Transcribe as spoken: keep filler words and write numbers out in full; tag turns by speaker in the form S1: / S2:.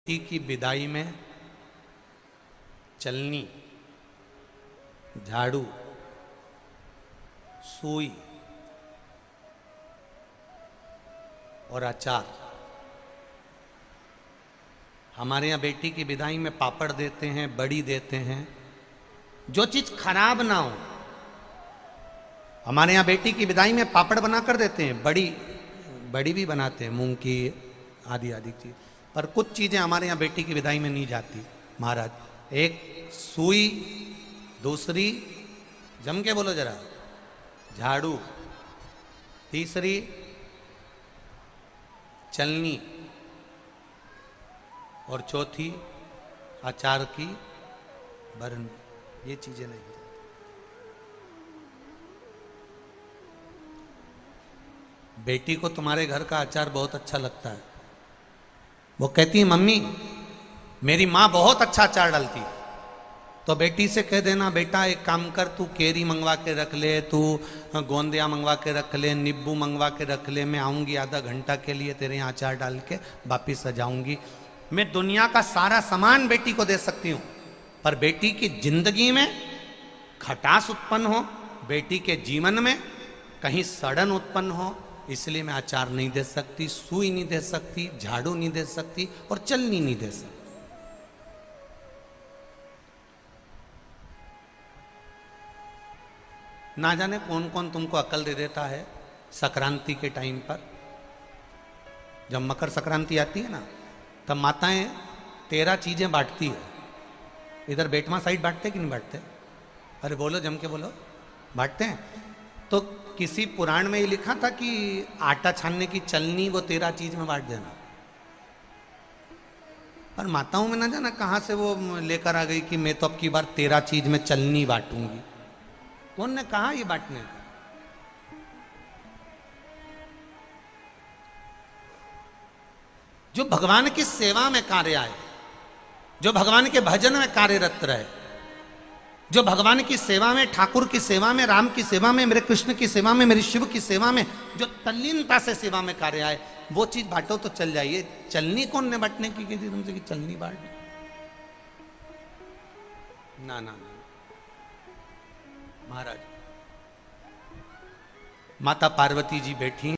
S1: बेटी की विदाई में चलनी, झाड़ू, सुई और अचार। हमारे यहाँ बेटी की विदाई में पापड़ देते हैं, बड़ी देते हैं, जो चीज खराब ना हो। हमारे यहाँ बेटी की विदाई में पापड़ बनाकर देते हैं, बड़ी बड़ी भी बनाते हैं, मूंग की आदि आदि चीज। पर कुछ चीजें हमारे यहाँ बेटी की विदाई में नहीं जाती महाराज। एक सुई, दूसरी जम के बोलो जरा, झाड़ू, तीसरी चलनी और चौथी अचार की बरनी। ये चीजें नहीं। बेटी को तुम्हारे घर का अचार बहुत अच्छा लगता है। वो कहती है मम्मी मेरी माँ बहुत अच्छा अचार डालती। तो बेटी से कह देना बेटा एक काम कर, तू केरी मंगवा के रख ले, तू गोंदिया मंगवा के रख ले, नींबू मंगवा के रख ले, मैं आऊँगी आधा घंटा के लिए तेरे यहाँ अचार डाल के वापिस आ जाऊँगी। मैं दुनिया का सारा सामान बेटी को दे सकती हूँ, पर बेटी की जिंदगी में खटास उत्पन्न हो, बेटी के जीवन में कहीं सड़न उत्पन्न हो, इसलिए मैं अचार नहीं दे सकती, सुई नहीं दे सकती, झाड़ू नहीं दे सकती और चलनी नहीं दे सकती। ना जाने कौन कौन तुमको अकल दे देता है। संक्रांति के टाइम पर जब मकर संक्रांति आती है ना, तब माताएं तेरह चीजें बांटती है। इधर बेटमा साइड बांटते कि नहीं बांटते? अरे बोलो, जम के बोलो, बांटते हैं। तो किसी पुराण में ये लिखा था कि आटा छानने की चलनी वो तेरह चीज में बांट देना। पर माताओं में ना जाना कहां से वो लेकर आ गई कि मैं तो अब की बार तेरह चीज में चलनी बांटूंगी। कौन ने कहा ये बांटने का? जो भगवान की सेवा में कार्य आए, जो भगवान के भजन में कार्यरत रहे, जो भगवान की सेवा में, ठाकुर की सेवा में, राम की सेवा में, मेरे कृष्ण की सेवा में, मेरे शिव की सेवा में जो तल्लीनता से सेवा में कार्य आए, वो चीज बांटो तो चल जाइए। चलनी कौन ने बांटने की कही थी तुमसे कि चलनी बांट? ना ना ना महाराज, माता पार्वती जी बैठी